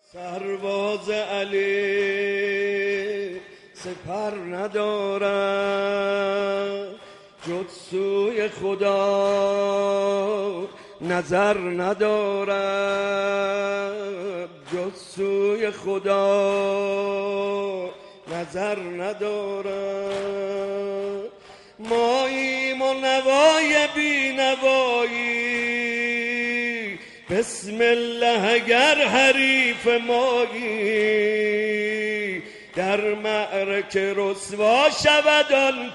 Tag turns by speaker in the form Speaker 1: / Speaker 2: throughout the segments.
Speaker 1: سرباز علی سپر ندارد، جز سوی خدا نظر ندارد، جز سوی خدا نظر ندارد. ماییم و نوای بی نوایی، بسم الله اگر حریف مایی، در معرکه رسوا شود آن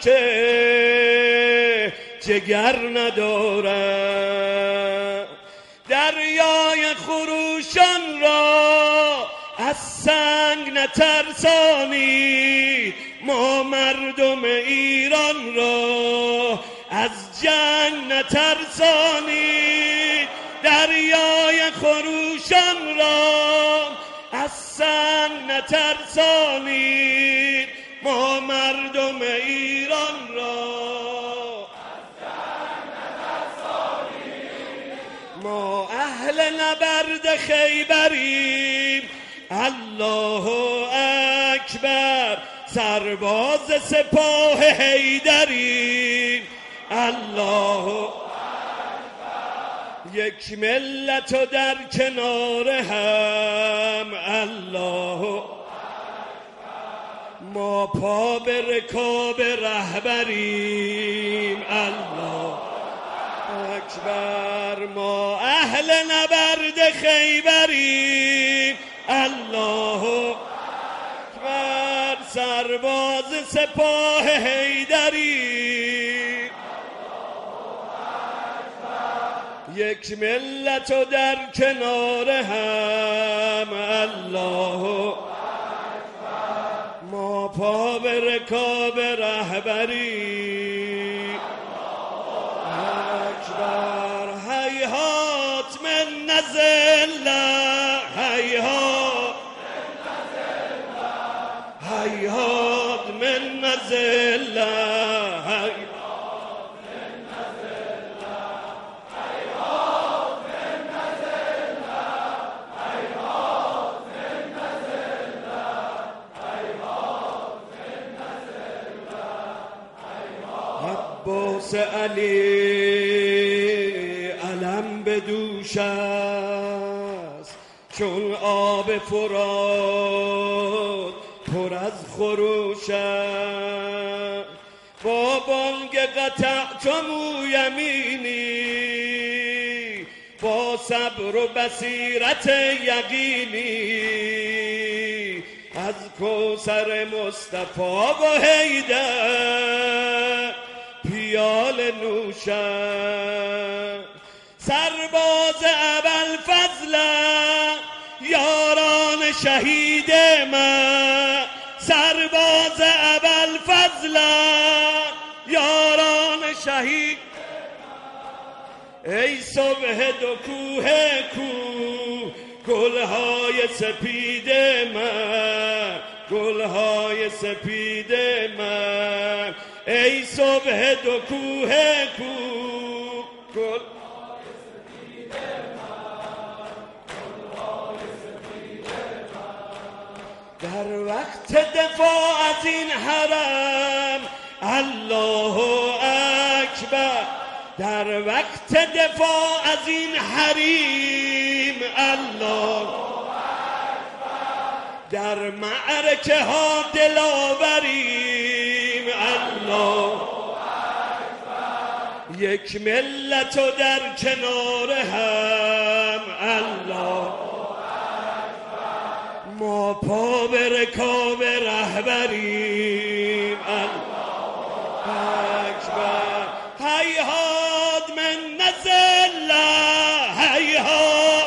Speaker 1: که جگر ندارد. دریای خروشان را از سنگ نترسانید، ما مردم ایران را از جنگ نترسانید. دریای خروشان را از سنگ نترسانید، ما مردم ایران را از جنگ نترسانید. ما اهل نبرد خیبریم، الله اکبر، سرباز سپاه حیدریم، الله یک ملت و در کنار هم، الله ما پا به رکاب رهبریم، الله اکبر، ما اهل نبرد خیبریم، الله اکبر، سرباز سپاه حیدریم، یک ملت و در کنار هم، الله ما پا به رکاب رهبریم، اکبر، هیهات من نزل، هیهات هیهات من نزل، عباس علی علم به دوش است، چون آب فرات پر از خروش است. با بانگ قطعت مو یمینی، با صبر و بصیرت یقینی، از کوثر مصطفی و حیدر پیال نوشم. سرباز ابوالفضل یاران شهید من، سرباز ابوالفضل یاران شهید من. ای صبح دو کوه کو، گلهای سپید من، گلهای سپید من. ای صبح دو کوه کو، گلهای سپید من، گلهای سپید من. در وقت دفاع از این حرم، الله اکبر، در وقت دفاع از این حریم، الله در معرکه ها دلاوریم، الله یک ملت و در کنار هم، الله ما پا به رکاب رهبریم، الله اکبر، هیهات من نزل، هیهات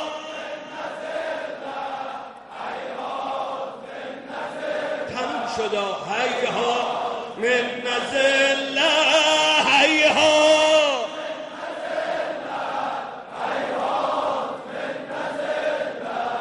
Speaker 1: شدا، هیهات من نزل، هیهات من نزل،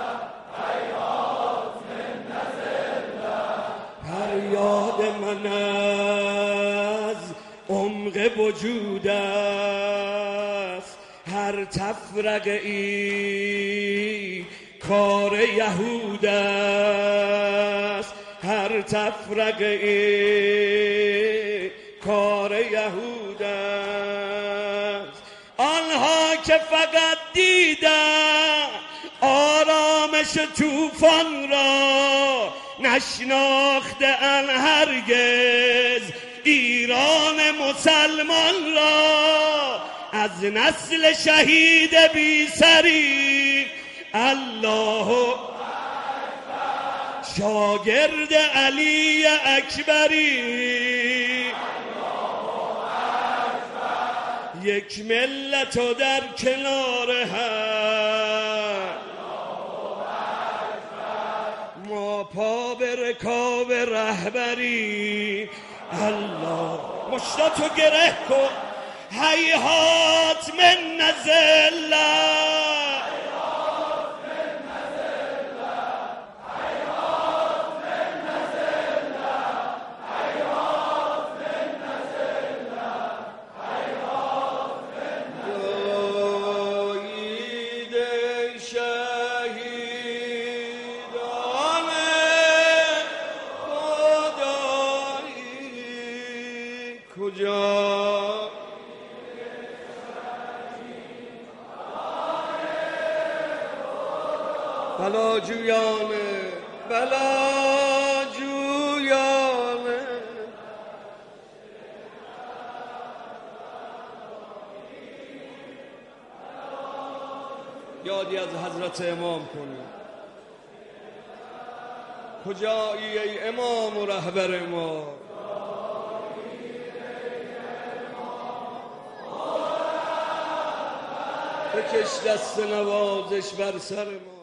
Speaker 1: هیهات من نزل. فریاد من از عمق وجود است، هر تفرقه ای کار یهود است، هر تفرقه کار یهود است. آنها که فقط دیدن آرامش طوفان را، نشناخته‌اند هرگز ایران مسلمان را. از نسل شهید بی سری الله شاگرد علی اکبری، یک ملت و در کنار هم، ما پا به رکاب رهبری. الله مشتاتو گره کن، هیهات من نزله، کجا بلاجویانه بلاجویانه، یادی از حضرت امام کنیم. کجایی ای امام و رهبر ما؟ بکش دست نوازش بر سر ما.